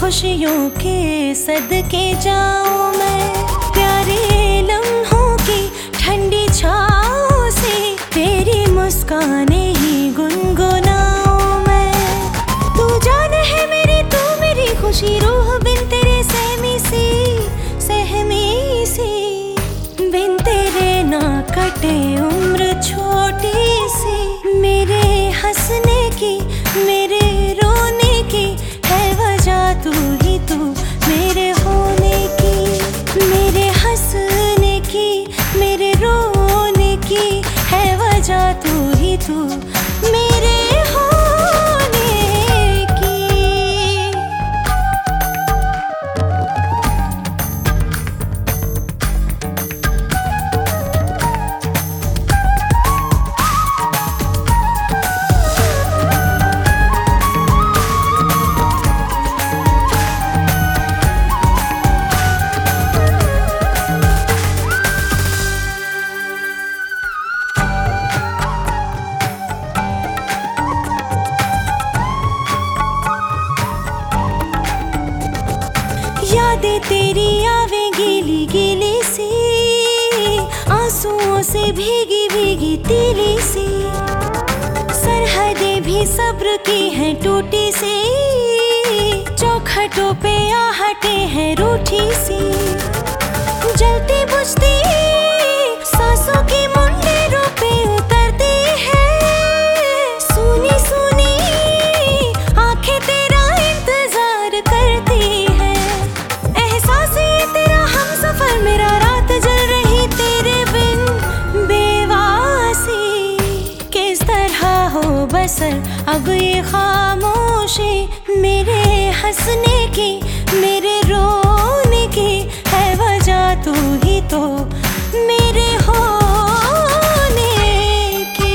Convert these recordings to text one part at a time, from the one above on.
खुशियों के सदके जाऊं मैं, प्यारे लम्हों की ठंडी छाँव से तेरी मुस्काने ही गुनगुनाऊं मैं। तू जान है मेरी, तू मेरी खुशी, रूह बिन तेरे सहमी सी, बिन तेरे ना कटे उम्र छोटी सी। मेरे हंसने की, मेरे रोने की है वजह तू ही तू, मेरे होने की। मेरे हंसने की, मेरे रोने की है वजह तू ही तू, मेरे होने की। यादें तेरी आवे गीली गीली सी, आंसुओं से भीगी भीगी तेरी सी। सरहदें भी सब्र की हैं टूटी सी, चौखटों पे आहटें हैं रूठी सी। जलती बुझती सांसों की मुंडेरों पे उतरती है, सुनी सुनी आंखें तेरा इंतजार करती है। मेरा रात जल रही तेरे बिन बेवासी, किस तरह हो बसर अब ये खामोशी। मेरे हंसने की, मेरे रोने की है वजह तू ही तो, मेरे होने की।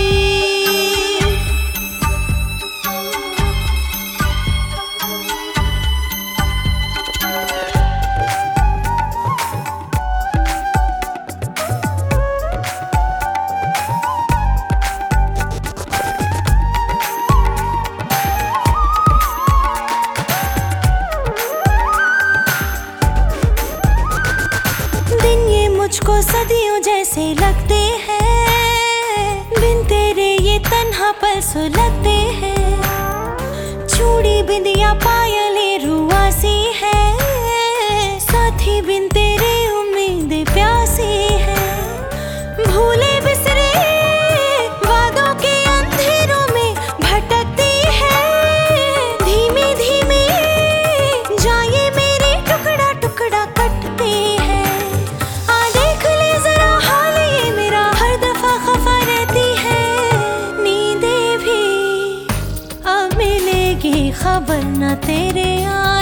मुझको सदियों जैसे लगते हैं, बिन तेरे ये तन्हा पल सुलगते हैं। चूड़ी बिंदिया पायलें रुआसी है, साथी बिन तेरे उम्मीदें प्यासी है। भूले बिसरे वादों के अंधेरों में भटकती है, धीमे धीमे जाए मेरे टुकड़ा टुकड़ा कटते हैं। खबर न तेरे